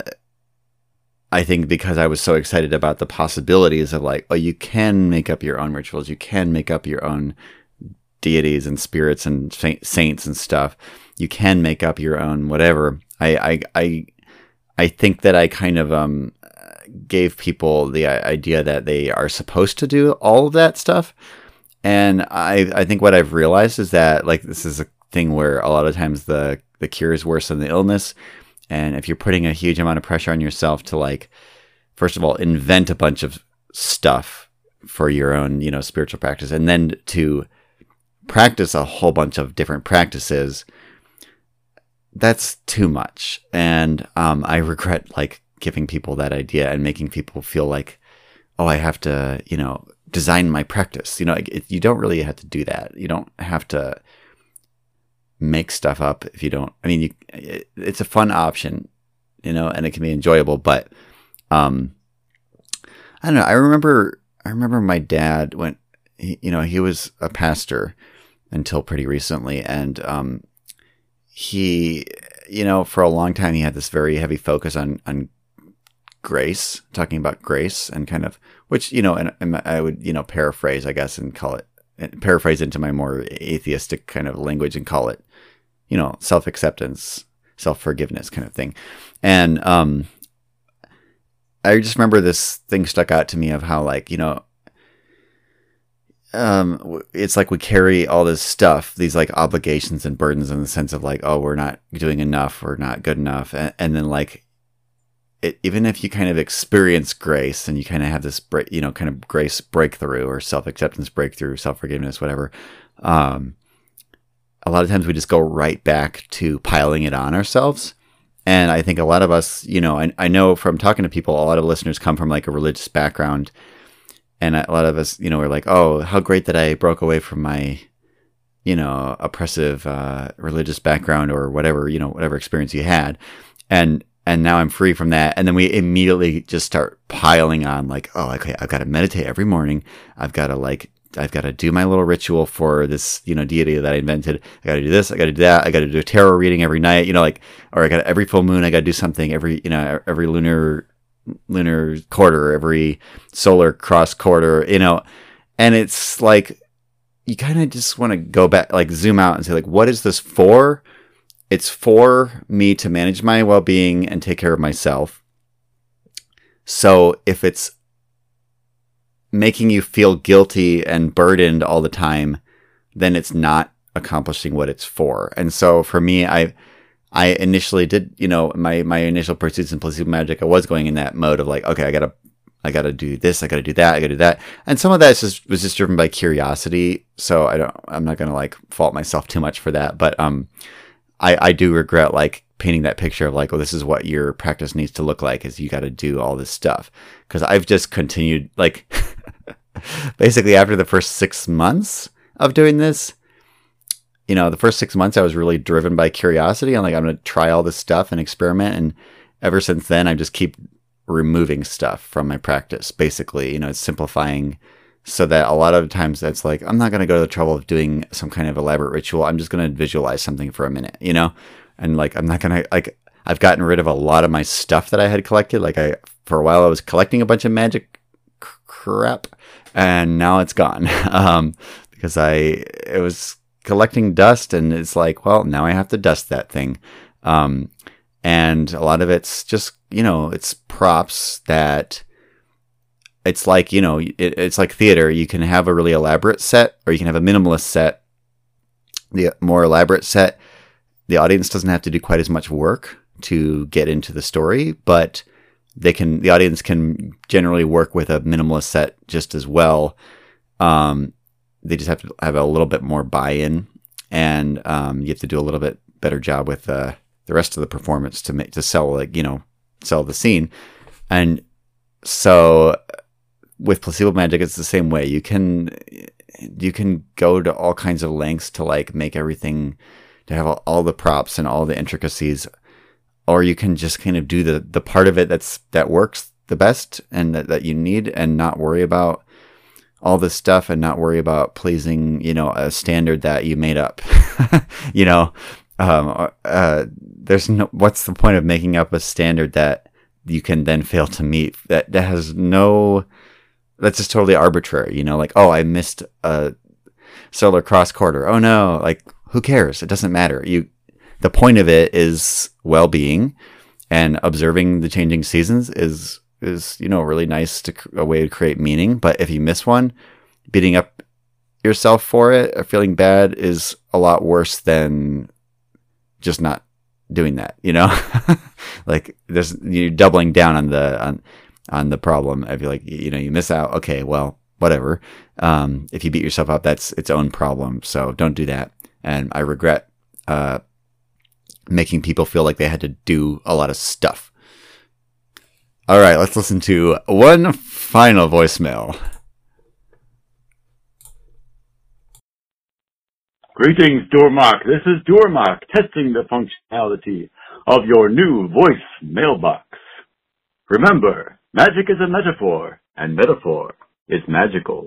I think because I was so excited about the possibilities of like, oh, you can make up your own rituals, you can make up your own deities and spirits and saints and stuff. You can make up your own whatever. I I I, I think that I kind of um gave people the idea that they are supposed to do all of that stuff, and I I think what I've realized is that like this is a thing where a lot of times the the cure is worse than the illness. And if you're putting a huge amount of pressure on yourself to like, first of all, invent a bunch of stuff for your own, you know, spiritual practice, and then to practice a whole bunch of different practices, that's too much. And um, I regret like giving people that idea and making people feel like, oh, I have to, you know, design my practice. You know, it, you don't really have to do that. You don't have to make stuff up if you don't. I mean, you, it, it's a fun option, you know, and it can be enjoyable. But um, I don't know. I remember, I remember my dad when, he, you know, he was a pastor until pretty recently, and um, he, you know, for a long time he had this very heavy focus on on grace, talking about grace and kind of, which, you know, and, and I would, you know, paraphrase, I guess, and call it, paraphrase into my more atheistic kind of language and call it, you know, self-acceptance, self-forgiveness kind of thing. And um, I just remember this thing stuck out to me of how, like, you know, um, it's like we carry all this stuff, these like obligations and burdens in the sense of like, oh, we're not doing enough, we're not good enough. And, and then like, it, even if you kind of experience grace and you kind of have this, you know, kind of grace breakthrough or self-acceptance breakthrough, self-forgiveness, whatever, um, a lot of times we just go right back to piling it on ourselves. And I think a lot of us, you know, I, I know from talking to people, a lot of listeners come from like a religious background, And a lot of us, you know, we're like, oh, how great that I broke away from my, you know, oppressive uh, religious background or whatever, you know, whatever experience you had. And and now I'm free from that. And then we immediately just start piling on like, oh, okay, I've got to meditate every morning. I've got to like, I've got to do my little ritual for this, you know, deity that I invented. I got to do this. I got to do that. I got to do a tarot reading every night, you know, like, or I got every full moon, I got to do something every, you know, every lunar, lunar quarter, every solar cross quarter, you know, and it's like, you kind of just want to go back, like zoom out and say like, what is this for? It's for me to manage my well-being and take care of myself. So if it's making you feel guilty and burdened all the time, then it's not accomplishing what it's for. And so for me, I I initially did, you know, my, my initial pursuits in placebo magic, I was going in that mode of like, okay, I gotta I gotta do this, I gotta do that, I gotta do that. And some of that just was just driven by curiosity. So I don't I'm not gonna like fault myself too much for that. But um I, I do regret like painting that picture of like, oh, this is what your practice needs to look like, is you got to do all this stuff. Because I've just continued, like, basically after the first six months of doing this, you know, the first six months I was really driven by curiosity. I'm like, I'm going to try all this stuff and experiment. And ever since then, I just keep removing stuff from my practice. Basically, you know, it's simplifying so that a lot of times that's like, I'm not going to go to the trouble of doing some kind of elaborate ritual. I'm just going to visualize something for a minute, you know? And like, I'm not going to, like, I've gotten rid of a lot of my stuff that I had collected. Like I, for a while I was collecting a bunch of magic c- crap and now it's gone. um, because I, it was collecting dust and it's like, well, now I have to dust that thing. Um, and a lot of it's just, you know, it's props that, it's like, you know, it, it's like theater. You can have a really elaborate set or you can have a minimalist set. The more elaborate set, the audience doesn't have to do quite as much work to get into the story, but they can, the audience can generally work with a minimalist set just as well. Um, they just have to have a little bit more buy-in, and um, you have to do a little bit better job with uh, the rest of the performance to make, to sell, like, you know, sell the scene. And so with placebo magic, it's the same way. You can you can go to all kinds of lengths to like make everything, to have all, all the props and all the intricacies, or you can just kind of do the the part of it that's that works the best and that, that you need, and not worry about all this stuff and not worry about pleasing, you know, a standard that you made up. you know, um, uh, there's no, what's the point of making up a standard that you can then fail to meet? That that has no. That's just totally arbitrary, you know, like, oh, I missed a solar cross quarter. Oh no, like, who cares? It doesn't matter. You, the point of it is well-being, and observing the changing seasons is, is, you know, really nice to a way to create meaning. But if you miss one, beating up yourself for it or feeling bad is a lot worse than just not doing that, you know, like there's, you're doubling down on the, on, on the problem. I feel like, you know, you miss out. Okay, well, whatever. Um, if you beat yourself up, that's its own problem. So don't do that. And I regret uh, making people feel like they had to do a lot of stuff. All right, let's listen to one final voicemail. Greetings, Dormark. This is Dormark testing the functionality of your new voice mailbox. Remember, magic is a metaphor, and metaphor is magical.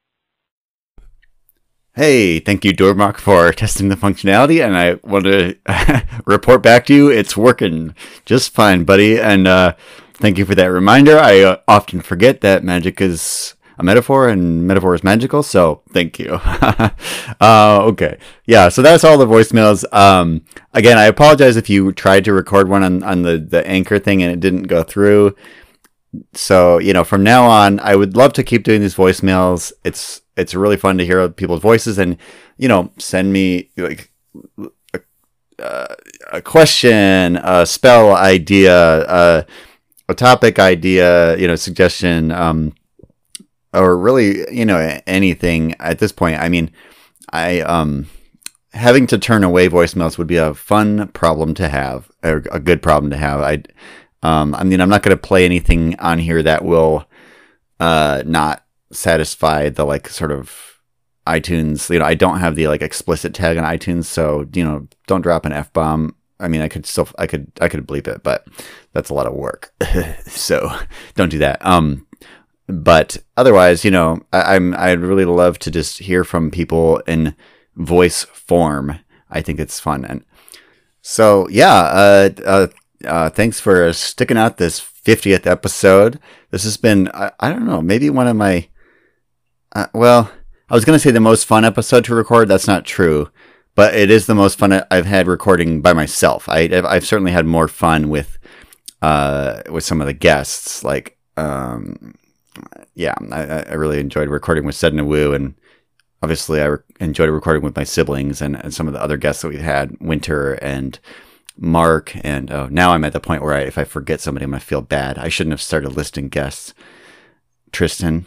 Hey, thank you, Dormark, for testing the functionality, and I want to report back to you, it's working just fine, buddy, and uh, thank you for that reminder. I uh, often forget that magic is a metaphor, and metaphor is magical, so thank you. uh, okay, yeah, so that's all the voicemails. Um, again, I apologize if you tried to record one on, on the, the Anchor thing and it didn't go through. So, you know, from now on, I would love to keep doing these voicemails. It's it's really fun to hear people's voices, and, you know, send me like a, uh, a question, a spell idea, uh, a topic idea, you know, suggestion, um, or really, you know, anything at this point. I mean, I um, having to turn away voicemails would be a fun problem to have, or a good problem to have. I. Um, I mean, I'm not going to play anything on here that will uh, not satisfy the like sort of iTunes. You know, I don't have the like explicit tag on iTunes, so you know, don't drop an F bomb. I mean, I could still, I could, I could bleep it, but that's a lot of work. So don't do that. Um, but otherwise, you know, I, I'm, I'd really love to just hear from people in voice form. I think it's fun. And so, yeah, uh, uh, uh, thanks for sticking out this fiftieth episode. This has been, I, I don't know, maybe one of my, uh, well, I was going to say the most fun episode to record. That's not true. But it is the most fun I've had recording by myself. I, I've certainly had more fun with uh, with some of the guests. Like, um, yeah, I, I really enjoyed recording with Sedna Wu, and obviously I re- enjoyed recording with my siblings and, and some of the other guests that we had, Winter and Mark. And oh, now I'm at the point where I, if I forget somebody, I'm going to feel bad. I shouldn't have started listing guests. Tristan.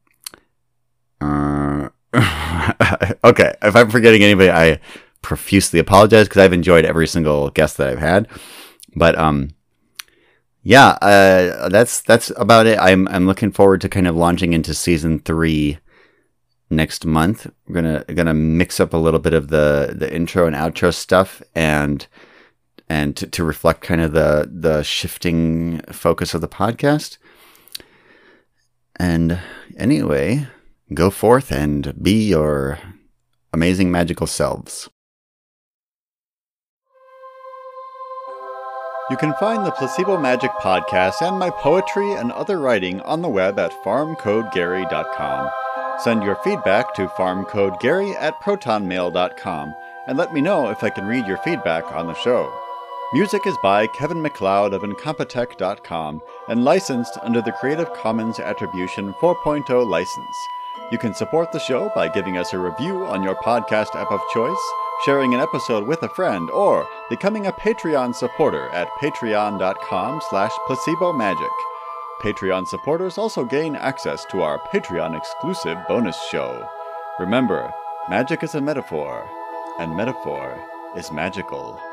Uh... Okay, if I'm forgetting anybody, I profusely apologize because I've enjoyed every single guest that I've had. But um, yeah, uh, that's that's about it. I'm I'm looking forward to kind of launching into season three next month. We're gonna gonna mix up a little bit of the the intro and outro stuff, and and to, to reflect kind of the the shifting focus of the podcast. And anyway, go forth and be your amazing magical selves. You can find the Placebo Magic podcast and my poetry and other writing on the web at farm code gary dot com. Send your feedback to farm code gary at proton mail dot com and let me know if I can read your feedback on the show. Music is by Kevin MacLeod of incompetech dot com and licensed under the Creative Commons Attribution four point oh license. You can support the show by giving us a review on your podcast app of choice, sharing an episode with a friend, or becoming a Patreon supporter at patreon dot com slash placebo magic. Patreon supporters also gain access to our Patreon exclusive bonus show. Remember, magic is a metaphor, and metaphor is magical.